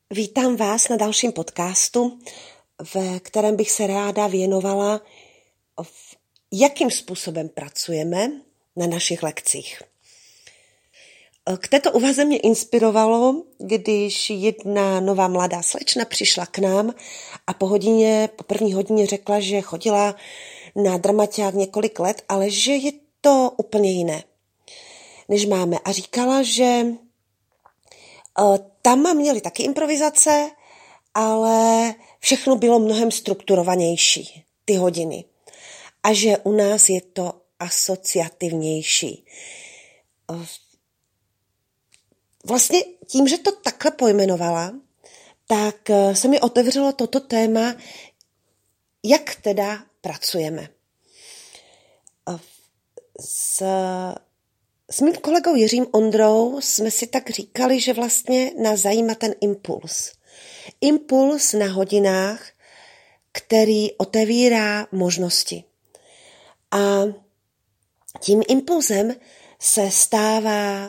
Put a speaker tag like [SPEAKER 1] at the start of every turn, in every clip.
[SPEAKER 1] Vítám vás na dalším podcastu, ve kterém bych se ráda věnovala, jakým způsobem pracujeme na našich lekcích. K této úvaze mě inspirovalo, když jedna nová mladá slečna přišla k nám a po první hodině řekla, že chodila na dramaťák několik let, ale že je to úplně jiné, než máme. A říkala, že tam měli taky improvizace, ale všechno bylo mnohem strukturovanější, ty hodiny. A že u nás je to asociativnější. Vlastně tím, že to takhle pojmenovala, tak se mi otevřelo toto téma, jak teda pracujeme. S mým kolegou Jiřím Ondrou jsme si tak říkali, že vlastně nás zajímá ten impuls. Impuls na hodinách, který otevírá možnosti. A tím impulzem se stává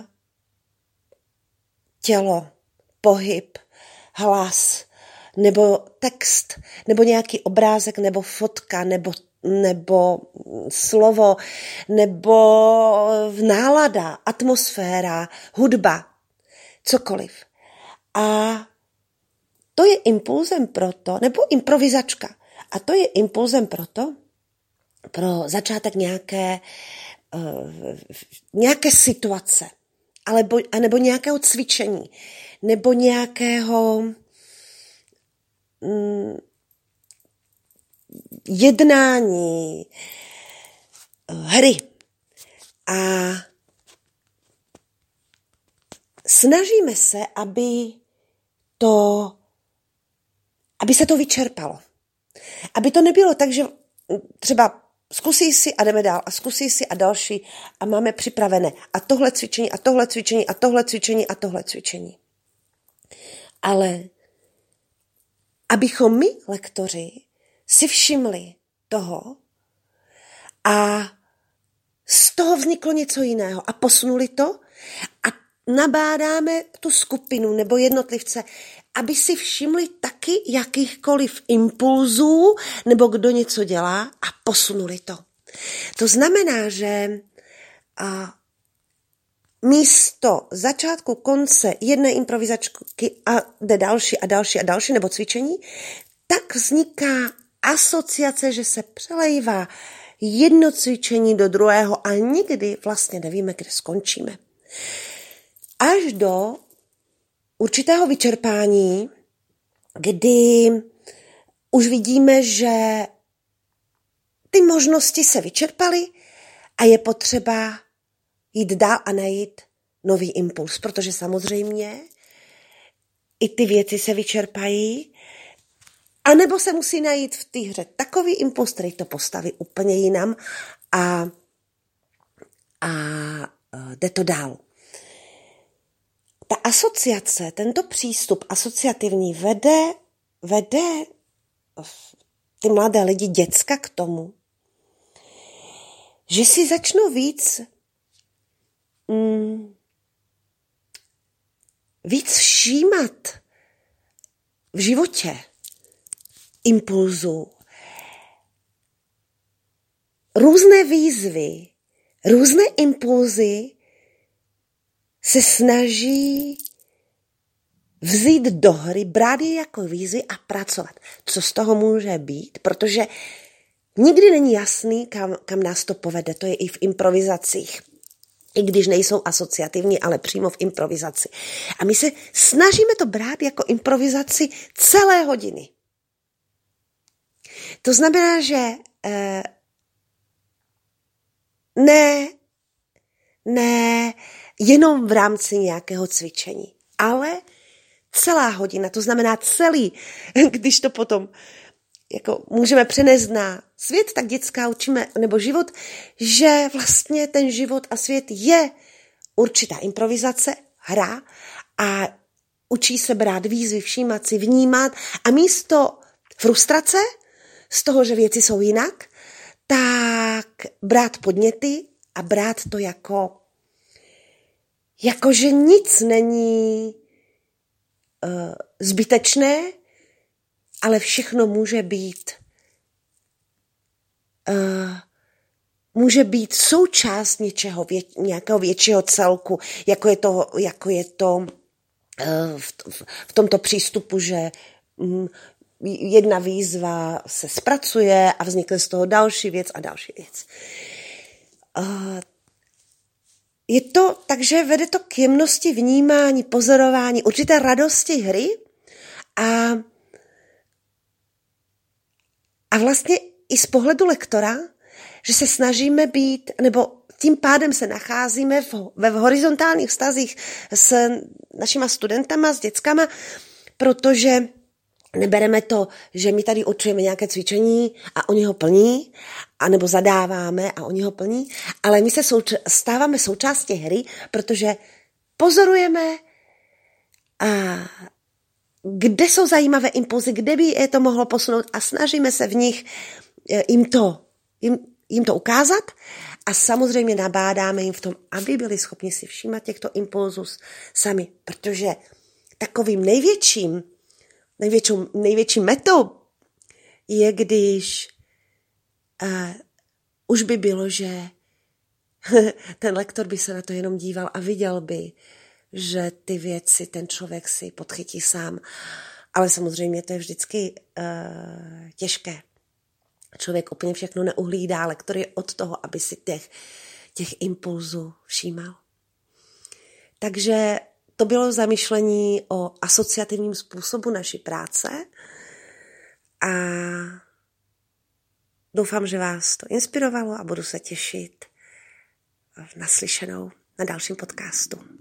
[SPEAKER 1] tělo, pohyb, hlas, nebo text, nebo nějaký obrázek, nebo fotka, nebo slovo, nebo nálada, atmosféra, hudba, cokoliv. A to je impulzem proto, nebo improvizačka, a to je impulzem proto, pro začátek nějaké situace, nebo nějakého cvičení, nebo nějakého jednání, hry. A snažíme se, aby se to vyčerpalo. Aby to nebylo tak, že třeba zkusí si a jdeme dál a zkusí si a další a máme připravené a tohle cvičení a tohle cvičení a tohle cvičení a tohle cvičení. Ale abychom my, lektoři, si všimli toho a z toho vzniklo něco jiného a posunuli to a nabádáme tu skupinu nebo jednotlivce, aby si všimli taky jakýchkoliv impulzů nebo kdo něco dělá a posunuli to. To znamená, že místo začátku, konce jedné improvizačky a jde další a další a další nebo cvičení, tak vzniká asociace, že se přelejvá jedno cvičení do druhého a nikdy vlastně nevíme, kde skončíme. Až do určitého vyčerpání, kdy už vidíme, že ty možnosti se vyčerpaly a je potřeba jít dál a najít nový impuls, protože samozřejmě i ty věci se vyčerpají, anebo se musí najít v té hře takový impuls, který to postaví úplně jinam a jde to dál. Ta asociace, tento přístup asociativní vede ty mladé lidi děcka k tomu, že si začnou víc všímat v životě impulzů, různé výzvy, různé impulzy se snaží vzít do hry, brát je jako výzvy a pracovat. Co z toho může být? Protože nikdy není jasný, kam nás to povede. To je i v improvizacích. I když nejsou asociativní, ale přímo v improvizaci. A my se snažíme to brát jako improvizaci celé hodiny. To znamená, že ne jenom v rámci nějakého cvičení, ale celá hodina, to znamená celý, když to potom jako můžeme přenést na svět, tak dětská učíme, nebo život, že vlastně ten život a svět je určitá improvizace, hra a učí se brát výzvy, všímat si, vnímat a místo frustrace z toho, že věci jsou jinak, tak brát podněty a brát to jako že nic není zbytečné, ale všechno může být součást něčeho, nějakého většího celku, jako je to v tomto přístupu, že jedna výzva se zpracuje a vznikne z toho další věc a další věc. Je to, takže vede to k jemnosti vnímání, pozorování, určité radosti hry a vlastně i z pohledu lektora, že se snažíme být, nebo tím pádem se nacházíme ve horizontálních vztazích s našima studentama, s dětskama, protože nebereme to, že my tady určujeme nějaké cvičení a oni ho plní, anebo zadáváme a oni ho plní, ale my se stáváme součástí hry, protože pozorujeme, kde jsou zajímavé impulzy, kde by je to mohlo posunout a snažíme se v nich jim to ukázat a samozřejmě nabádáme jim v tom, aby byli schopni si všímat těchto impulzů sami, protože takovým největším metou je, když už by bylo, že ten lektor by se na to jenom díval a viděl by, že ty věci ten člověk si podchytí sám. Ale samozřejmě to je vždycky těžké. Člověk úplně všechno neuhlídá, lektor je od toho, aby si těch impulzů všímal. Takže to bylo zamyšlení o asociativním způsobu naší práce a doufám, že vás to inspirovalo a budu se těšit naslyšenou na dalším podcastu.